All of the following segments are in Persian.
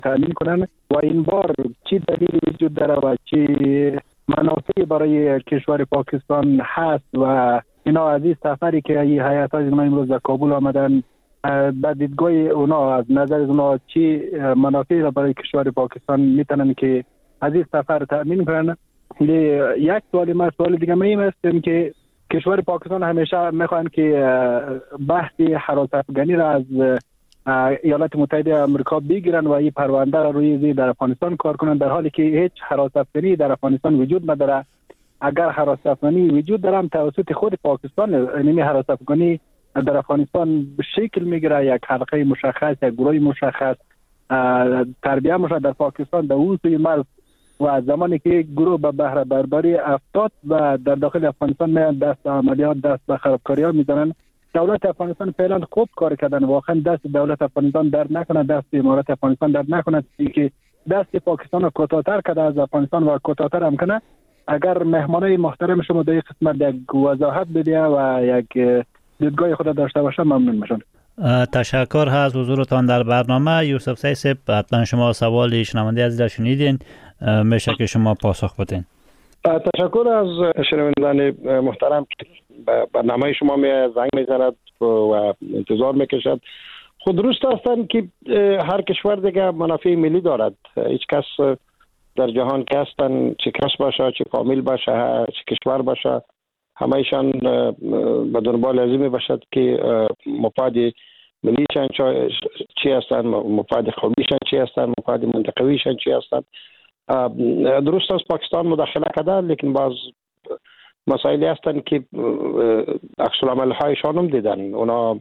تامین کنند و این بار چی دلیل وجود داره و چی منافعی برای کشور پاکستان هست و اینا از این سفری که این هیئت های امروز در کابل آمدن به دیدگاه اونا از نظر اونا چی منافعی را برای کشور پاکستان میتونن که از این سفر تامین کنن. یک سوال دیگه این است که کشور پاکستان همیشه میخوان که بحث حراس افغانی را از ایالات متحده آمریکا بگیرن و این پرونده را روی در افغانستان کار کنن، در حالی که هیچ حراس افغانی در افغانستان وجود نداره. اگر حراس افغانی وجود داره توسط خود پاکستان، یعنی حراس افغانی در افغانستان شکل میگیره، یک حلقه مشخص، یک گروه مشخص تربیه میشه در پاکستان در اون سوی مرز و زمانی که گروه به بهره برداری افتاد و در داخل افغانستان میان دست عملیات، دست به خرابکاری‌ها میزنن. دولت افغانستان فعلا خوب کار کردن، واقعا دست دولت افغانستان درد نکنه، دست امارات افغانستان درد نکنه که دست پاکستان رو کوتاه‌تر کرده از افغانستان و کوتاه‌تر هم کنه. اگر مهمانای محترم شما در این قسمت یک وضاحت بده و یک دیدگاه خود داشته باشه ممنون میشم. تشکر از حضورتان در برنامه. یوسف سیسب، حتما شما سوال شنونده عزیز را شنیدین، میشه که شما پاسخ بدین. تشکر از شنوندگان محترم که برنامه شما زنگ میزند و انتظار میکشد. خود درست هستند که هر کشور دیگه منافع ملی دارد. هیچ کس در جهان که هستند، چه کس باشه، چه فامیل باشه، چه کشور باشه، همایشان به دنبال از این باشد که مفاد ملیشان چی هستند، مفاد قومیشان چی هستند، مفاد منطقویشان چی هستند. درست است پاکستان مداخله کرده، لیکن باز مسائلی هستند که عکس العمل هایشان هم دیدن. اونا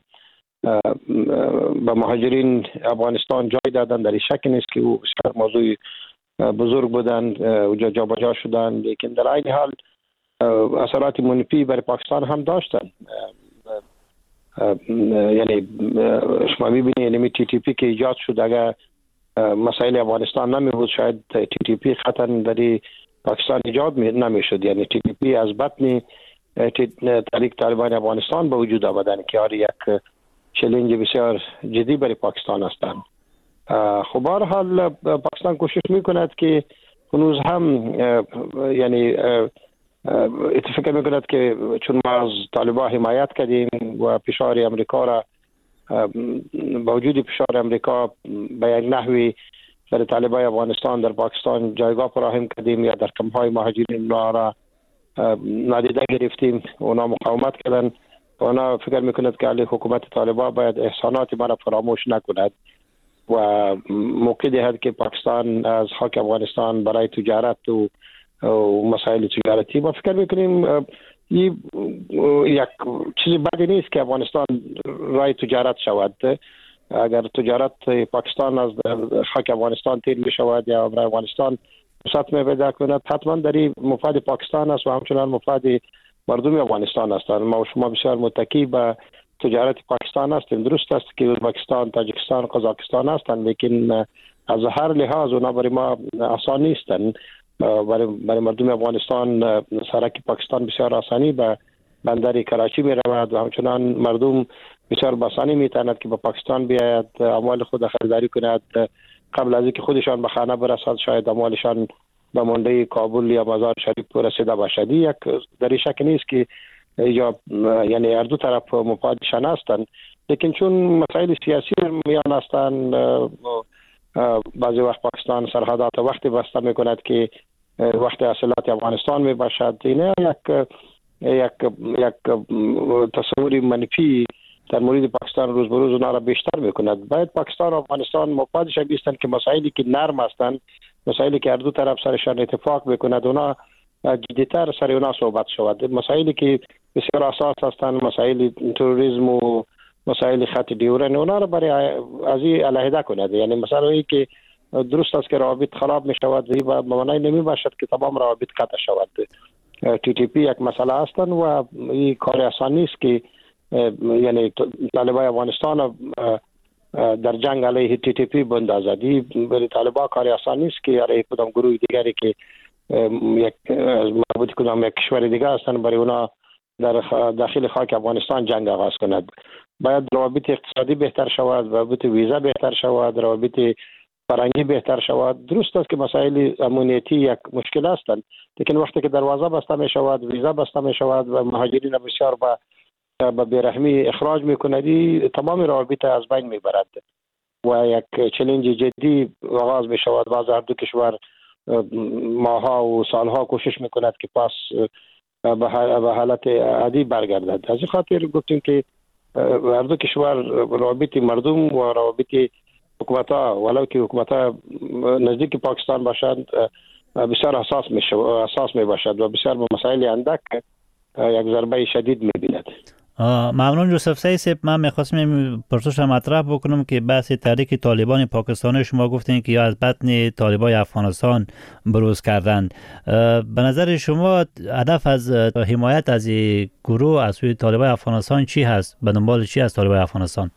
به مهاجرین افغانستان جای دادن، در این شک نیست که او موضوع بزرگ بودن، جابجا شدن، لیکن در این حال اثرات منفی برای پاکستان هم داشتن. یعنی شما میبینید یعنی تی تی پی که ایجاد شد، اگر مسائل افغانستان نمی بود شاید تی تی پی خطر در پاکستان ایجاد نمی شد. یعنی تی تی پی از بطن تحریک طالبان افغانستان به وجود آمدن که یک چالش بسیار جدی برای پاکستان هستند. خب هر حال پاکستان کوشش میکند که هنوز هم یعنی اتفاق میکند که چون ما از طالبان حمایت کردیم و فشار امریکا را با وجود فشار امریکا به یک نحوی در طالبان افغانستان در پاکستان جایگاه فراهم کردیم یا در کمپ‌های مهاجرین را نادیده گرفتیم، اونا مقاومت کردن. اونا فکر میکند که علی حکومت طالبان باید احسانات ما را فراموش نکند و موقع دهد که پاکستان از خاک افغانستان برای تجارت و مسائل تجارتی ما فکر میکنیم یک چیزی بدی نیست که افغانستان رای تجارت شود. اگر تجارت پاکستان از خاک افغانستان تیر می شود یا برای افغانستان فرصت می پیدا کند، حتما در این مفاد پاکستان است و همچنان مفاد مردم افغانستان است. ما و شما بسیار متکی به تجارت پاکستان هستیم. درست است که ازبکستان، تاجیکستان، قزاقستان هستند، لیکن از هر لحاظ اونا برای ما آسان نیستند. برای مردم افغانستان سرک پاکستان بسیار آسانی به بندر کراچی می رود و همچنان مردم بسیار بسانی می تواند که به پاکستان بیاید، اموال خود خریداری کند قبل از اینکه خودشان به خانه برسند. شاید اموالشان به منده کابل یا مزار شریف رسیده باشد. یک در شک نیست که یا یعنی هر دو طرف مفادشان هستند، لیکن چون مسائل سیاسی میان هستند، بعضی وقت پاکستان سرحدات وقتی بسته می کند که وقت اصالات افغانستان می باشد. اینه یک تصوری منفی در مورد پاکستان روز به روز اونا را بیشتر میکند. باید پاکستان و افغانستان مفادش بیستند که مسائلی که نرم هستند، مسائلی که هر دو طرف سرشان اتفاق میکند، اونا جدیتر سر اونا صحبت شود. مسائلی که بسیار اساس هستند، مسائل تروریسم و مسائل خط دیورن، اونا را برای از این علیحده کند. یعنی مثلا این که درست است که روابط خراب می شود، این به معنی نمی باشد که تمام روابط قطع شود. تی تی پی یک مسئله هستند و این کار آسان نیست که یعنی طالبان افغانستان در جنگ علیه تی تی پی بندازد. این برای طالبان کار آسان نیست که علیه کدام گروه دیگری که یک مربوط کدام یک کشور دیگه هستند برای اونا در داخل خاک افغانستان جنگ آغاز کند. باید روابط اقتصادی بهتر شود، روابط ویزا بهتر شود، روابط فرنگی بهتر شود. درست است که مسائل امنیتی یک مشکل هستند، لیکن وقتی که دروازه بسته می شود، ویزا بسته می شود و مهاجرین بسیار به بیرحمی اخراج میکند، تمام روابط از بین میبرد و یک چالش جدی آغاز می شود. باز هر دو کشور ماها و سالها کوشش میکند که پس به حالت عادی برگردد. از این خاطر گفتیم که هر دو کشور روابط مردم و روابط حکومت‌ها، ولو که حکومت‌ها نزدیک پاکستان باشند، بسیار حساس می باشد و بسیار به مسائل اندک یک ضربه شدید می‌بیند. ممنون یوسف سعید صاحب. من می‌خواستم پرسش مطرح بکنم که بحث تحریک طالبان پاکستان، شما گفتین که یا از بطن طالبان افغانستان بروز کردند. به نظر شما هدف از حمایت از این گروه از سوی طالبان افغانستان چی هست؟ به دنبال چی از طالبان افغانستان؟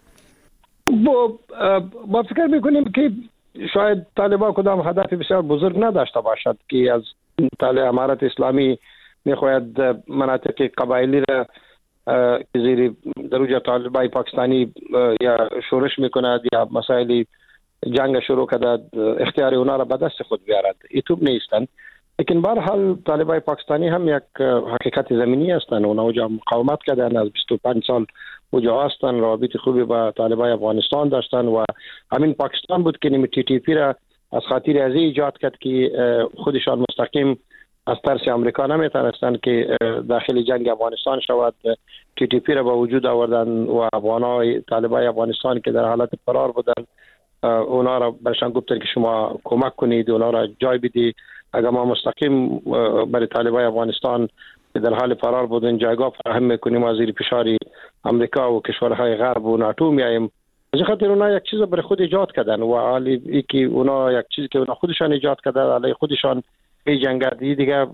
ما فکر می‌کنیم که شاید طالبان کدام هدف بسیار بزرگ نداشته باشد که از امارت اسلامی می‌خواهد مناطق قبایلی را که زیر دروج طالبان پاکستانی یا شورش میکند یا مسائل جنگ شروع کرده، اختیار اونا را به دست خود بیارد. ایتوب نیستند، لیکن به هر حال طالبان پاکستانی هم یک حقیقت زمینی هستند. اونا اونجا مقاومت کردن، از 25 سال اونجا هستند، روابط خوبی با طالبان افغانستان داشتند و همین پاکستان بود که نمی تی تی پی را از خاطر از ایجاد کرد که خودشان مستقیم از ترس آمریکا نمیتونستند که داخل جنگ افغانستان شود. تی تی پی را به وجود آوردن و افغانای طالبان افغانستان که در حالت فرار بودن، اونا را برشان گفتن که شما کمک کنید، اونا را جای بدید. اگر ما مستقیم برای طالبان افغانستان که در حال فرار بودن جایگاه فراهم میکنیم و زیر فشار آمریکا و کشورهای غرب و ناتو میایم، از خاطر اونا یک چیز برای خود ایجاد کردن و حالی که اونا یک چیزی که اونا خودشان ایجاد کردن علی خودشان ای جنگادی دیگه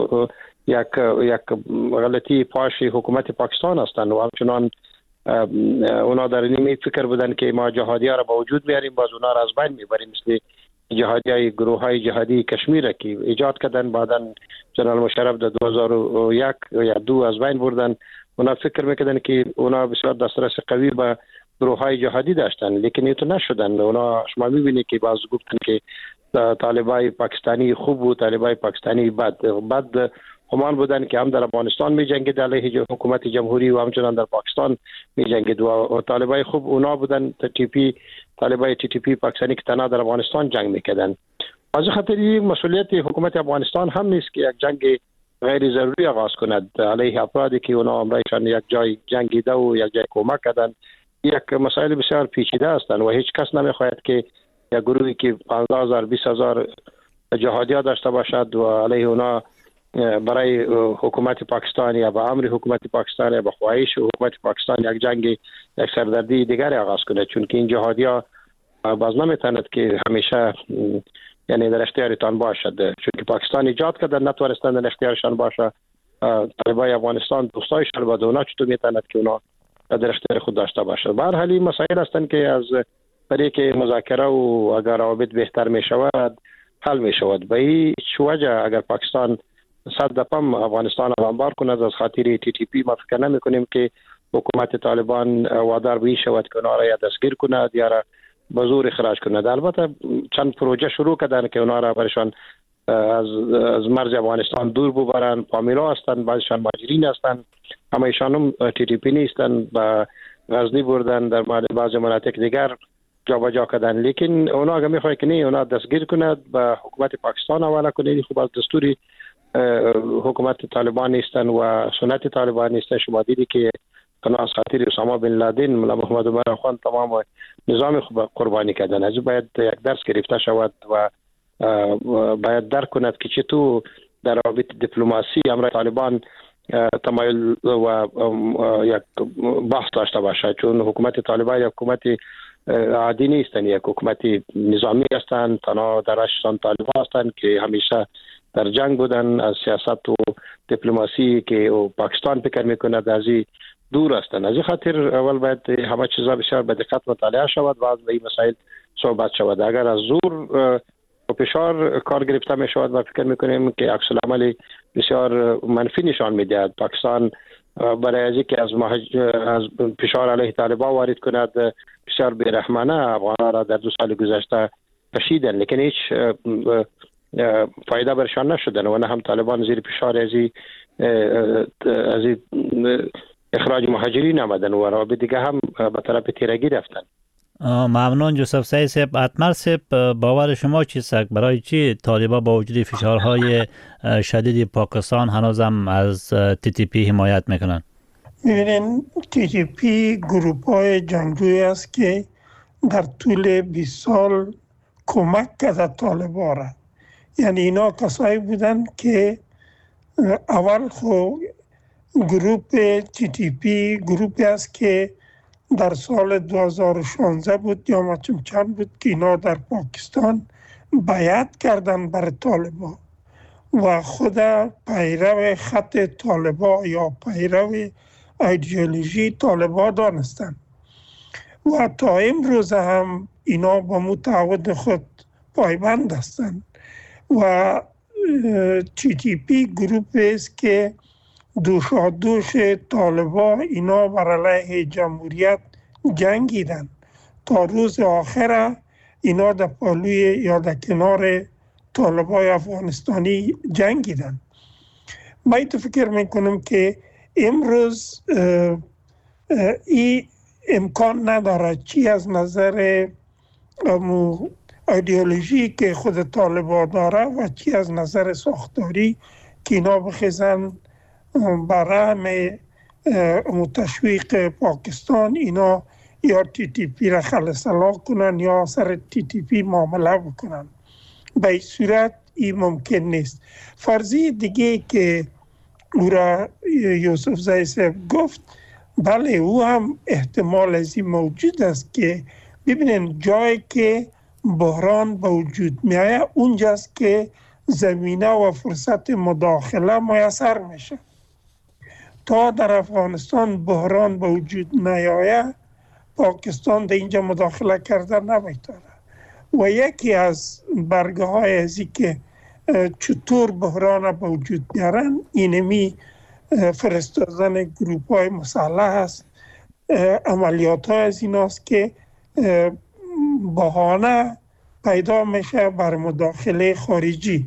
یک غلطی پاش حکومت پاکستان هستند و همچنان اونا در این فکر بودن که ما جهادی‌ها را با وجود میاریم، باز اونا را از بین میبریم، مثل جهادیای گروه‌های جهادی کشمیر که ایجاد کردن، بعداً جنرال مشرف در 2001 یا 2 از بین بردن. اونا فکر میکردن که اونا بسیار دسترس قوی به گروه‌های جهادی داشتن، لیکن این تو نشدن. اونا شما میبینید که باز گفتن که طالبان پاکستانی خوب و طالبان پاکستانی بد همان بودن که هم در افغانستان می جنگید علیه حکومت جمهوری و همچنان در پاکستان می جنگید و طالبان خوب اونا بودن طالبان تی تی پی پاکستانی که تنها در افغانستان جنگ میکردن. از خاطر این مسئولیت حکومت افغانستان هم نیست که یک جنگ غیر ضروری آغاز کند علیه افرادی که اونا عمرشان یک جای جنگیده و یک جای کمک کردن. یک مسائل بسیار پیچیده هستند و هیچ کس نمیخواهد که یک گروهی که 15,000 20,000 جهادی‌ها داشته باشد و علیه اونا برای حکومت پاکستان یا با امر حکومت پاکستان یا با خواهش حکومت پاکستان یک جنگ یک سردردی دیگری آغاز کنه، چون که این جهادی‌ها باز نمیتواند که همیشه یعنی در اختیارتان باشد، چون که پاکستان ایجاد کرده نتوانستند در اختیارشان باشه. طالبان افغانستان دوستایشان با اونا چطور میتواند که اونا در اختیار خود داشته باشه. به هر حال این مسائل هستند که از طریق مذاکره و اگر روابط بهتر می شود حل می شود. به این وجه اگر پاکستان 100 دفعه افغانستان را بمبار کند از خاطر تی تی پی، ما فکر نمی کنیم که حکومت طالبان وادار به این شود که اونا را یا دستگیر کند یا را به زور اخراج کند. البته چند پروژه شروع کردن که اونا را برشان از مرز افغانستان دور ببرن. فامیلا هستند، بعضیشان مهاجرین هستند، اما ایشان هم تی تی پی نیستند، به غزنی بردن، در بعضی مناطق دیگر جابجا کردن. لیکن اونا اگه میخواد که نه اونا دستگیر کند به حکومت پاکستان حواله کنه، خب از دستوری حکومت طالبان نیستن و سنت طالبان نیستن. شما دیدی که از خاطر اسامه بن لادن ملا محمد عمر خان تمام نظام قربانی کردن. از باید یک درس گرفته شود و باید درک کند که چطور در رابط دیپلماسی امر طالبان تمایل و یک بحث داشته باشه، چون حکومت طالبان یک حکومت عادی نیستن، یک حکومت نظامی هستند، تنها درشتان طالبان هستند که همیشه در جنگ بودن، از سیاست و دیپلماسی که پاکستان فکر میکند از این دور هستند. از این خاطر اول باید همه چیزا بسیار به دقت مطالعه شود و از این مسائل صحبت شود. اگر از زور و فشار کار گرفته می شود و فکر میکنیم که عکس العمل بسیار منفی نشان میدهد. پاکستان برای از اینکه از فشار علیه طالبان وارد کند بسیار بیرحمانه افغان‌ها را در 2 سال گذشته کشیدن لیکن هیچ فایده برشان نشدن و نه هم طالبان زیر فشار از اخراج مهاجرین آمدن و رابطه دیگه هم به طرف تیرگی رفتن. ممنون جوزف سعید صاحب. اتمر صاحب، باور شما چیست؟ برای چی طالبان با وجود فشارهای شدید پاکستان هنوزم از TTP حمایت میکنن؟ میبینین TTP گروپ های جنگجویی است که در طول 20 سال کمک کرده طالبان را. یعنی اینا کسایی بودن که اول خود گروپ TTP گروپی است که در سال 2016 بود یا چند بود که اینا در پاکستان بیعت کردن بر طالبان و خود پیرو خط طالبان یا پیرو ایدئولوژی طالبان دانستن و تا امروز هم اینا با متعهد خود پایبند هستند و TTP گروپ است که دوش طالبان اینا بر علیه جمهوریت جنگیدن تا روز آخر اینا در پالوی یا در کنار طالبان افغانستانی جنگیدن. من فکر میکنم که امروز این امکان نداره چی از نظر ایدئولوژی که خود طالبان داره و چی از نظر ساختاری که اینا بخیزن برای تشویق پاکستان اینا یا TTP را خلصلا کنن یا سر TTP معامله بکنن. به این صورت این ممکن نیست. فرضی دیگه که او را یوسف زئی صاحب گفت، بله او هم احتمال از این موجود است که ببینین جایی که بحران به وجود میایه اونجاست که زمینه و فرصت مداخله میسر میشه. تا در افغانستان بحران به وجود نیایه پاکستان در اینجا مداخله کرده نمیتونه و یکی از برگه های ازی که چطور بحران به وجود بیارن اینمی فرستادن گروپ های مسلح است. عملیات های از این است که بهانه پیدا میشه بر مداخله خارجی.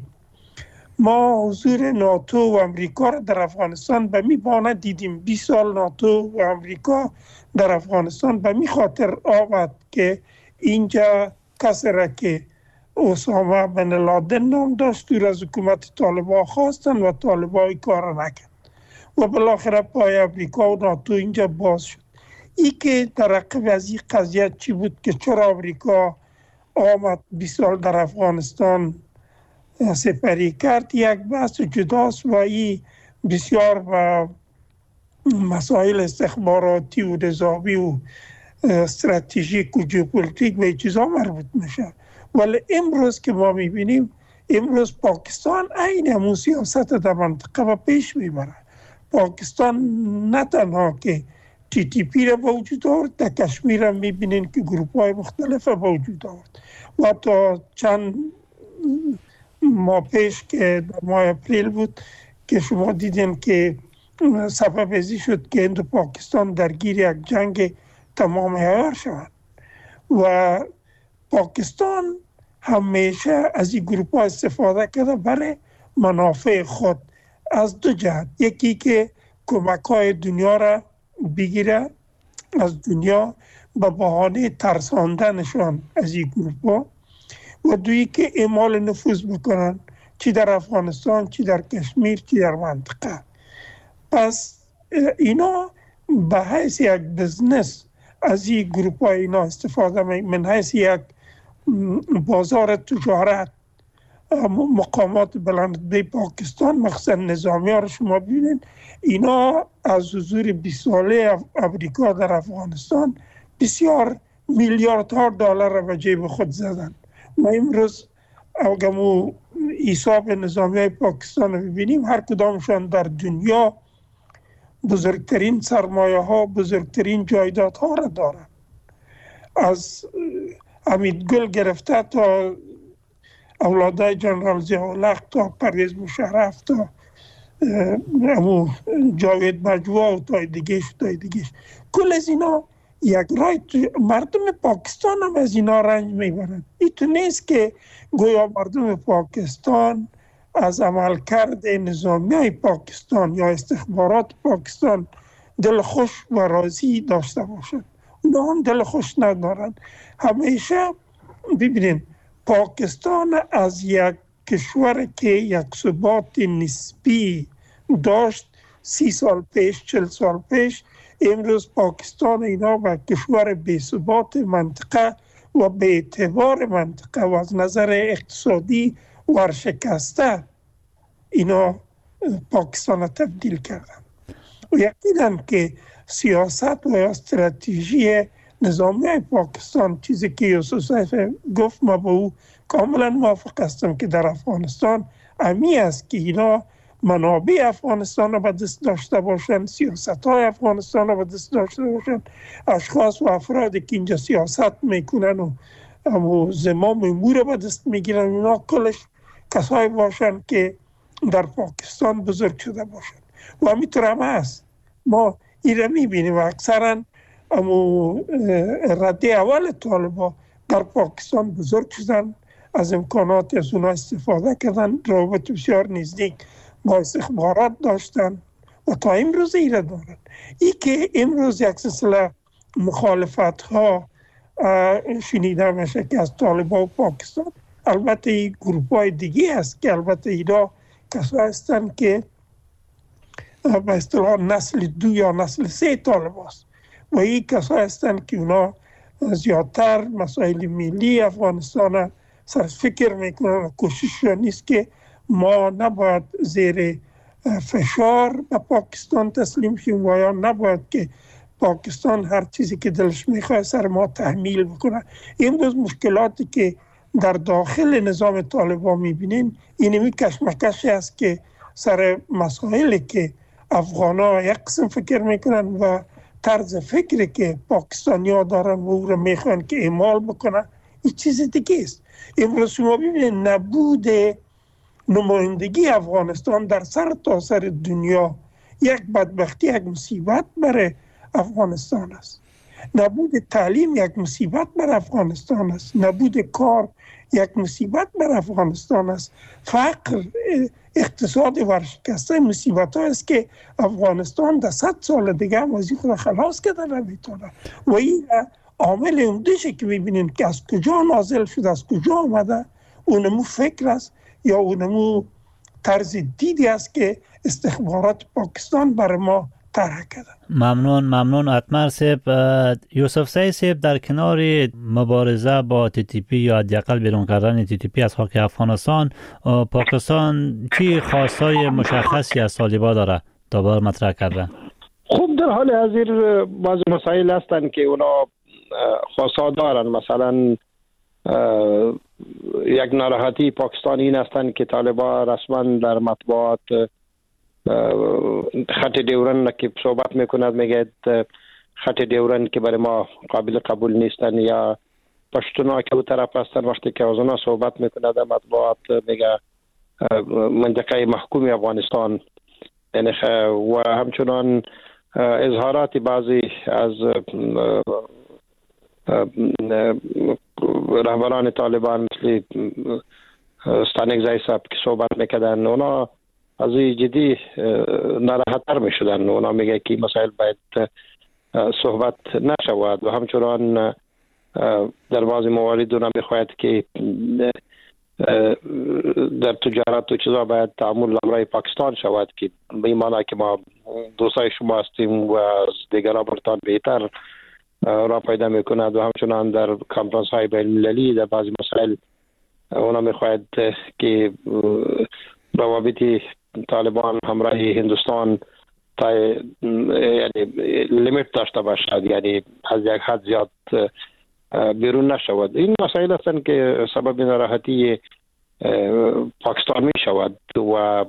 ما حضور ناتو و امریکا را در افغانستان به می بانه دیدیم. 20 سال ناتو و امریکا در افغانستان به می خاطر آمد که اینجا کسی را که اسامه بن لادن نام داشت دور از حکومت طالبان خواستن و طالبان کار نکرد و بالاخره پای امریکا و ناتو اینجا باز شد. ای که در عقب از این قضیه چی بود که چرا امریکا آمد 20 سال در افغانستان سپری کرد، یک بحث جداست و این بسیار و مسائل استخباراتی و نظامی و استراتژیک و ژئوپلیتیک به چیزا مربوط میشه. ولی امروز که ما میبینیم امروز پاکستان عین همون سیاست در منطقه و پیش میبره. پاکستان نه تنها که TTP را به وجود آورد، در کشمیر هم میبینین که گروپ های مختلف به وجود آورد و تا چند ماه پیش که در ماه اپریل بود که شما دیدین که سبب ازی شد که هند و پاکستان درگیر یک جنگ تمام عیار شود و پاکستان همیشه از این گروپ ها استفاده کرده برای منافع خود از دو جهت. یکی که کمک های دنیا را بگیره از دنیا به بهانه ترساندنشان از این گروپ ها و دویی که اعمال نفوذ بکنن چی در افغانستان چی در کشمیر چی در منطقه. پس اینا به حیث یک بزنس از این گروپ های اینا استفاده من حیث یک بازار تجارت. مقامات بلندرتبه پاکستان مخصوصا نظامی ها رو شما ببینید اینا از حضور 20 ساله امریکا در افغانستان بسیار میلیاردها دلار را به جیب خود زدن. ما امروز اگه حساب نظامی های پاکستان رو ببینیم هر کدامشان در دنیا بزرگترین سرمایه ها بزرگترین جایداد ها را دارن. از حمید گل گرفته تا اولادای جنرال ضیاءالحق تا پرویز مشرف تا جاوید مجوع و تا دیگهش کل از اینا یک رای مردم پاکستان هم از اینا رنج میبرند. این نیست که گویا مردم پاکستان از عملکرد نظامیای پاکستان یا استخبارات پاکستان دل خوش و راضی داشته باشند. اونا هم دل خوش ندارند. همیشه ببینید پاکستان از یک کشور که یک ثبات نسبی داشت 30 سال پیش 40 سال پیش، امروز پاکستان اینا و کشور بی ثبات منطقه و به اعتبار منطقه و از نظر اقتصادی ورشکسته اینا پاکستان تبدیل کردن. و یقینا که سیاست و استراتژی نظامی پاکستان، چیزی که یوسف سیف گفت ما با او کاملا موافق هستم که در افغانستان امی است که اینا منابع افغانستان را به دست داشته باشند، سیاست های افغانستان را به دست داشته باشند، اشخاص و افرادی که اینجا سیاست میکنن و زمام امور را به دست میگیرن اونا کلش کسایی باشند که در پاکستان بزرگ شده باشند. و همینطور هم هست. ما این را میبینیم و اکثرا رده اول طالبان در پاکستان بزرگ شدن، از امکانات از اونا استفاده کردن، روابط بسیار نزدیک با استخبارات داشتن و تا امروز ایره دارن. ای که امروز یک سلسله مخالفت ها شنیده میشه که از طالبان و پاکستان، البته این گروپ های دیگه هست که البته اینا کسا هستن که به اصطلاح نسل 2 یا نسل 3 طالبان است و این کسا هستن که اونا زیادتر مسائل ملی افغانستان سر فکر میکنن و کوشش نیست که ما نباید زیر فشار به پاکستان تسلیم شیم و یا نباید که پاکستان هر چیزی که دلش میخواد سر ما تحمیل بکنه. امروز مشکلاتی که در داخل نظام طالبان میبینین اینمی کشمکشی است که سر مسائلی که افغانا یک قسم فکر میکنن و طرز فکری که پاکستانی ها دارن و او را میخوان که اعمال بکنن این چیز دیگه است. امروز شما ببینید نبود نمایندگی افغانستان در سر تا سر دنیا یک بدبختی، یک مصیبت برای افغانستان است. نبود تعلیم یک مصیبت بر افغانستان است. نبود کار یک مصیبت بر افغانستان است. فقر، اقتصاد ورشکسته مصیبت ها است که افغانستان در 100 سال دیگه هم از خود خلاص کرده نمیتونه. و این عامل عمده‌شه که میبینین که از کجا نازل شده، از کجا آمده، اونمو فکر است یا اونمو طرز دیدی است که استخبارات پاکستان برای ما طرح کرده. ممنون اتمر صاحب. یوسف سعید صاحب، در کنار مبارزه با TTP یا حداقل بیرون کردن TTP از خاک افغانستان، پاکستان چی خواستای مشخصی از طالبان داره تا بار مطرح کرده؟ خوب در حال حاضر بعض مسائل هستند که اونا خواسته دارن. مثلا یک ناراحتی پاکستانی این هستند که طالبان رسما در مطبوعات خط دیورن که صحبت میکند میگه خط دیورن که برای ما قابل قبول نیستن، یا پشتونا که اون طرف هستن وقتی که از اونا صحبت میکند در مطبوعات میگه منطقه محکوم افغانستان. یعنی و همچنان اظهارات بعضی از رهبران طالبان مثل استانکزی صاحب که صحبت میکردن اونا از جدی ناراحت‌تر میشدن. اونا میگه که مسائل باید صحبت نشود و همچنان در بعضی موارد اونا میخواهد که در تجارت و چیزا باید تعامل برای پاکستان شود که به این معنی که ما دوستای شما هستیم و از دیگران برتان بهتر را پیدا میکند و همچنان در کانفرانس های بین المللی در بعضی مسائل اونا میخواهد که روابط طالبان همراه هندوستان تا یعنی لیمیت داشته باشد، یعنی از یک حد زیاد بیرون نشود. این مسائل هستند که سبب ناراحتی پاکستان می شود و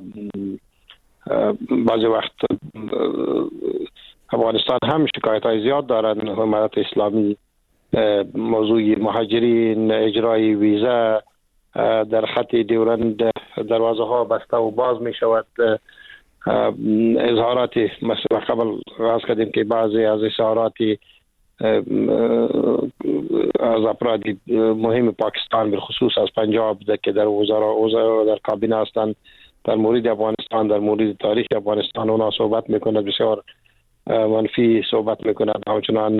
بعضی وقت افغانستان هم شکایت های زیاد دارند. حکومت اسلامی موضوع مهاجرین، اجرای ویزا در خط دیورند دروازه ها بسته و باز می شود. اظهارات مثلا قبل راز کردیم که بعضی از اظهارات از افراد مهم پاکستان به خصوص از پنجاب که در وزرا در کابینه هستند در مورد افغانستان، در مورد تاریخ افغانستان اونا صحبت میکنند، بسیار منفی صحبت میکنند، همچنان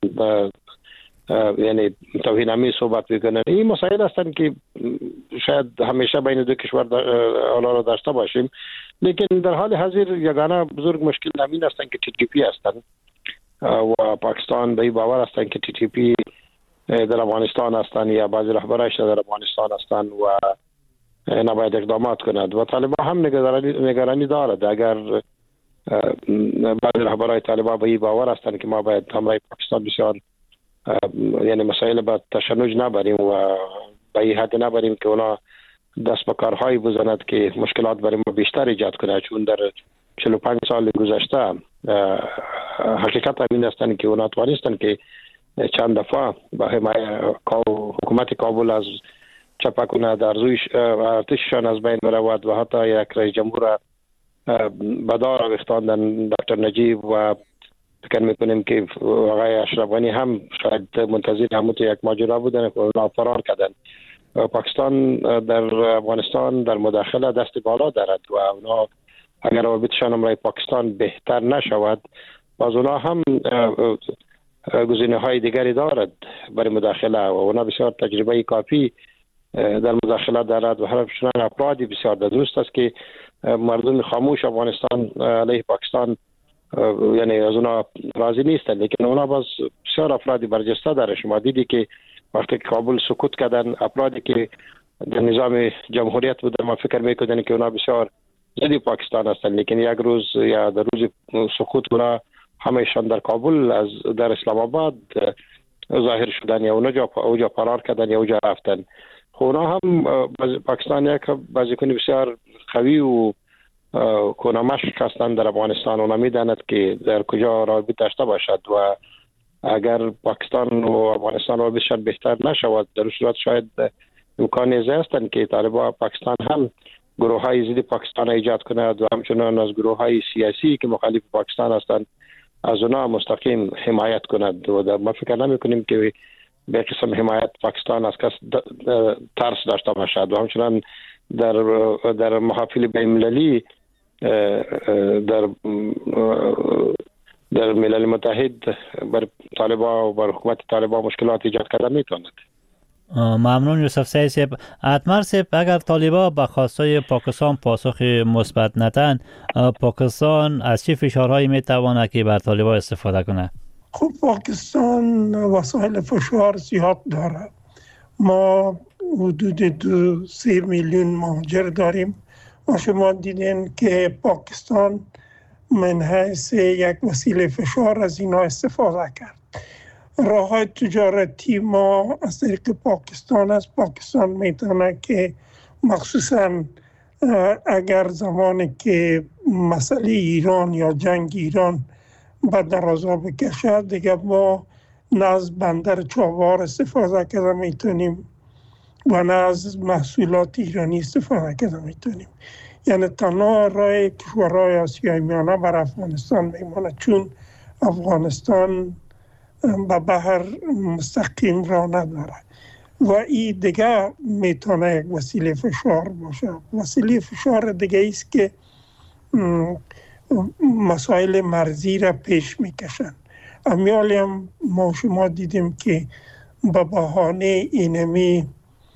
یعنی توهین آمیز صحبت میکنند. این مسائل هستند که شاید همیشه بین دو کشور حالا را داشته باشیم، لیکن در حال حاضر یگانه بزرگ مشکل همین هستند که TTP هستند و پاکستان به این باور هستند که TTP در افغانستان هستند یا بعضی رهبرایش در افغانستان هستند و نباید اقدامات کند و طالبان هم نگرانی دارد. اگر بعضی رهبرای طالبان به این باور هستند که ما باید همراه پاکستان بسیار یعنی مسائل به تشنج نبریم و به این حد نبریم که اونا دست به کارهایی بزند که مشکلات برای ما بیشتر ایجاد کنه، چون در 45 سال گذشته حقیقت همین هستند که اونا توانستند که چند دفعه با حکومت کابل از چپا کنه، در ارتششان از بین برود و حتی یک رئیس جمهور به دار آویختاندن دکتر نجیب و فکر میکنیم که آقای اشرف غنی هم شاید منتظر همون یک ماجرا بودن که اونا فرار کردن. پاکستان در افغانستان در مداخله دست بالا دارد و اونا اگر روابطشان امروی پاکستان بهتر نشود باز اونا هم گزینه‌های دیگری دارد برای مداخله و اونا بسیار تجربه کافی در مداخله دارد و همچنین افرادی بسیار درست است که مردم خاموش افغانستان علیه پاکستان یعنی از اونا راضی نیستند، لیکن اونا باز بسیار افرادی برجسته داره. شما دیدی که وقتی کابل سکوت کردن افرادی که در نظام جمهوریت بودن ما فکر میکنن که اونا بسیار ضد پاکستان هستند، لیکن یک روز یا در روز سکوت اونا همهشان در کابل از در اسلام آباد ظاهر شدن یا اونا فرار کردن یا اوجا رفتن. اونا هم پاکستان یک بازیکن بسیار قوی و کنامشق هستند در افغانستان. اونا میداند که در کجا رابط داشته باشد و اگر پاکستان و افغانستان رابطشان بهتر نشود در صورت شاید امکانی هستند که طالبان پاکستان هم گروه های ضد پاکستان ایجاد کند و همچنان از گروه های سیاسی که مخالف پاکستان هستند از اونا مستقیم حمایت کند و ما فکر نمی کنیم که به قسم حمایت پاکستان از کس ترس داشته باشد و همچنان در محافل بین‌المللی در ملل متحد بر طالبان و بر حکومت طالبان مشکلات ایجاد کرده میتواند. ممنون یوسف سعید صاحب. اتمر صاحب، اگر طالبان به خواستای پاکستان پاسخ مثبت ندهند، پاکستان از چه فشارهایی میتواند که بر طالبان استفاده کنه؟ خب پاکستان وسایل فشار زیاد داره. ما حدود 2-3 میلیون مهاجر داریم و شما دیدین که پاکستان من حیث یک وسیله فشار از اینا استفاده کرد. راه های تجارتی ما از طریق پاکستان است. پاکستان میتونه که مخصوصا اگر زمانی که مسئله ایران یا جنگ ایران به درازا بکشد دیگه ما نه از بندر چابهار استفاده کرده میتونیم و نه از محصولات ایرانی استفاده کرده میتونیم. یعنی تنها راه کشورهای آسیای میانه بر افغانستان میمونه، چون افغانستان به بحر مستقیم راه نداره و این دیگه میتونه یک وسیله فشار باشه. وسیله فشار دیگه ایست که مسائل مرزی را پیش میکشن. امیالی هم ما شما دیدیم که به بهانه اینمی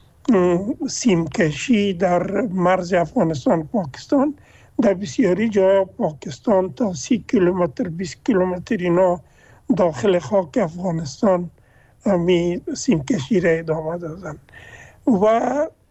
سیمکشی در مرز افغانستان پاکستان در بسیاری جا پاکستان تا 30 کیلومتر 20 کیلومتر اینا داخل خاک افغانستان می سیمکشی را ادامه دادن و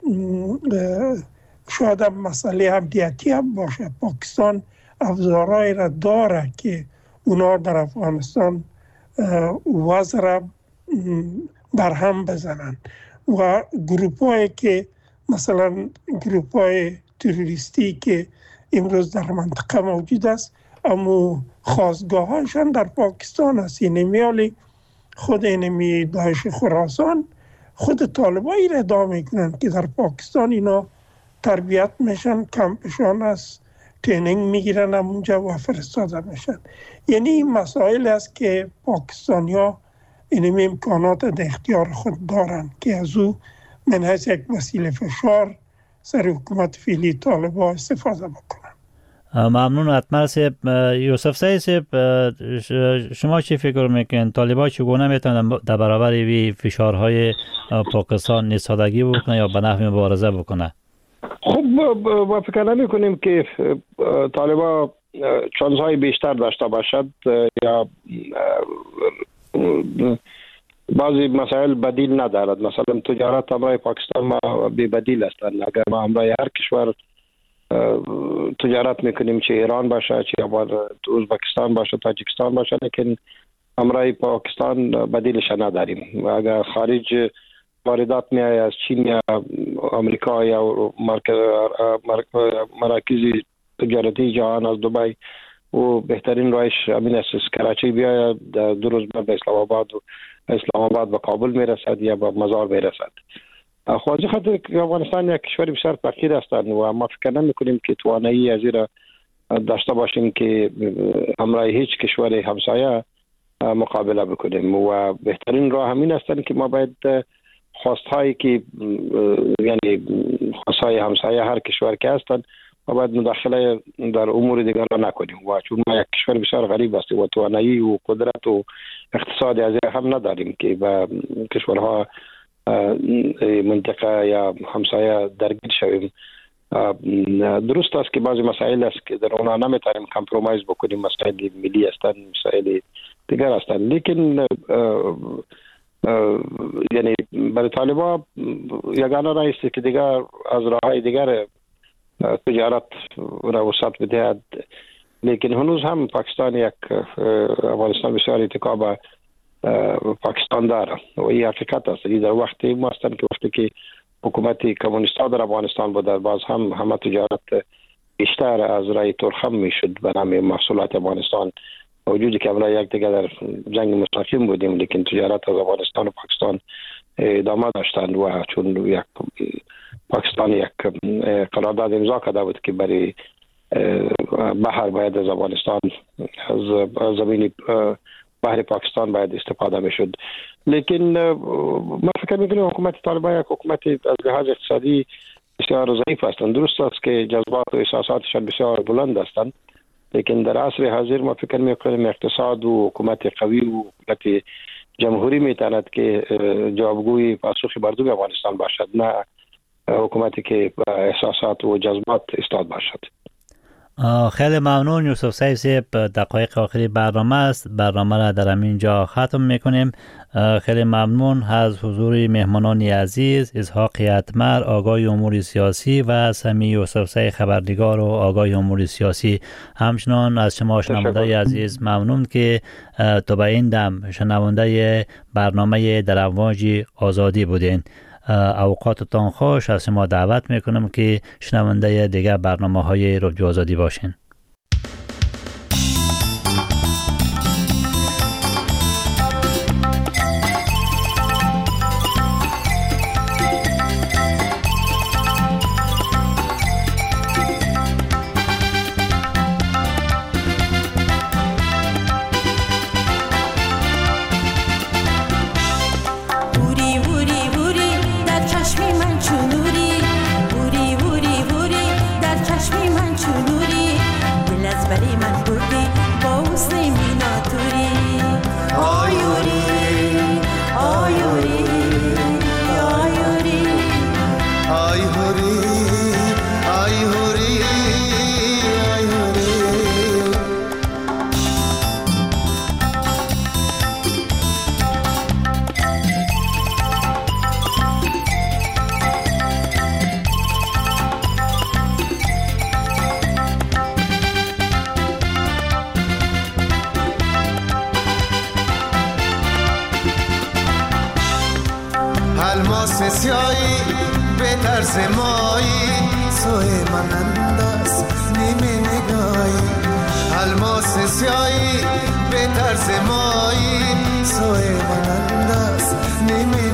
شاید مسئله امنیتی هم باشه. پاکستان افزارهای را داره که اونا در افغانستان وضع را برهم بزنن و گروپ هایی که مثلا گروپ های تروریستی که امروز در منطقه موجود است اما خاستگاه هاشان در پاکستان است. اینمیالی خود اینمی داعش خراسان خود طالبایی را ادعا میکنن که در پاکستان اینا تربیت میشن، کمپشان است، ترینینگ میگیرن همونجا و فرستاده میشن. یعنی این مسائل است که پاکستانی ها این امکانات در اختیار خود دارند که از او من حیث یک وسیله فشار سر حکومت فعلی طالبان استفاده بکنند. ممنون اتمر صاحب. یوسف سعید صاحب، شما چی فکر میکنید طالبان چگونه میتونن در برابر وی فشارهای پاکستان ایستادگی بکنه یا به نحو مبارزه بکنه؟ خب ما فکر نمی کنیم که طالبان چانس‌های بیشتر داشته باشد یا بعضی مسائل بدیل ندارد. مثلا تجارت همراه پاکستان ما بی بدیل هستند. اگر ما همراه هر کشور تجارت میکنیم، چه ایران باشه، چه ازبکستان باشه، تاجیکستان باشه، لیکن همراه پاکستان بدیلش نداریم. اگر خارج واردات میای از چین یا امریکا یا مراکز تجارتی جهان از دبی و بهترین راهش همین است کراچی بیاید، دو روز بعد به اسلام آباد و کابل میرسد یا به مزار میرسد. خواهد خاطر که افغانستان یک کشور بسیار فقیر هستند و ما فکر نمی‌کنیم که توانایی از این داشته باشیم که همراه هیچ کشور همسایه مقابله بکنیم و بهترین راه همین است که ما باید خواستهایی که یعنی خواستهای همسایه هر کشور که هستند ما باید مداخله در امور دیگران نکنیم و چون ما یک کشور بسیار غریب هستیم و توانایی و قدرت و اقتصادی از هم نداریم که با کشورها منطقه یا همسایه درگیر شویم. درست است که بعضی مسائل است که در اونها نمیتونیم کامپرومایز بکنیم، مسائل ملی هستند، مسائل دیگر هستند، لیکن یعنی برای طالبان یگانه راه است که دیگر از راههای دیگر تجارت را وسعت بدهد. لیکن هنوز هم پاکستان افغانستان بسیار اتکا پاکستان داره و این حقیقت است. در وقتی ما هستند که وقتی که حکومت کمونیستا در افغانستان بود، باز هم همه تجارت بیشتر از رای ترخم میشد به نام محصولات افغانستان، وجودی که برای یک دیگر در جنگ مستقیم بودیم، لیکن تجارت از افغانستان و پاکستان ادامه داشتند و چون یک پاکستان یک قرارداد امضا کرده بود که برای بحر باید از افغانستان از زمین بحر پاکستان باید استفاده میشد. لیکن ما فکر میکنیم حکومت طالبان یک حکومت از لحاظ اقتصادی بسیار ضعیف هستند. درست است که جذبات و احساساتشان بسیار بلند هستند، لیکن در عصر حاضر ما فکر میکنیم اقتصاد و حکومت قوی و حکومت جمهوری میتواند که جوابگوی پاسخ مردم افغانستان باشد، نه حکومتی که احساسات و جذبات استاد باشد. خیلی ممنون یوسف سعید صاحب. دقایق آخری برنامه است، برنامه را در همینجا ختم میکنیم. خیلی ممنون از حضور مهمانان عزیز، اسحاق اتمر آگاه امور سیاسی و سمی یوسف سعید خبرنگار و آگاه امور سیاسی. همچنان از شما شنونده عزیز ممنون که تا به این دم شنونده برنامه در امواج آزادی بودین. اوقاتتان خوش. از شما دعوت میکنم که شنونده دیگر برنامه‌های رادیو آزادی باشین. سیایی به طرز مایی سوی من انداز نیمه نگاهی، الماس سیایی به طرز مایی سوی من انداز نیمه